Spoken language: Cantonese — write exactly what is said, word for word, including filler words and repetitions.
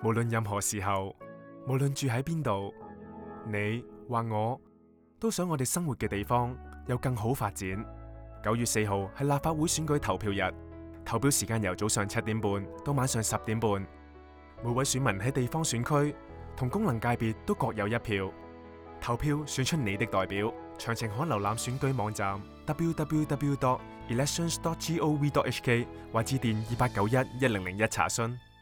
無論任何時候，無論住喺邊度，你或我都想我哋生活嘅地方有更好發展。九月四號係立法會選舉投票日，投票時間由早上七點半到晚上十點半。每位選民喺地方選區同功能界別都各有一票，投票選出你的代表。詳情可瀏覽選舉網站 double-u double-u double-u dot elections dot gov dot h k 或致電二八九一一零零一查詢。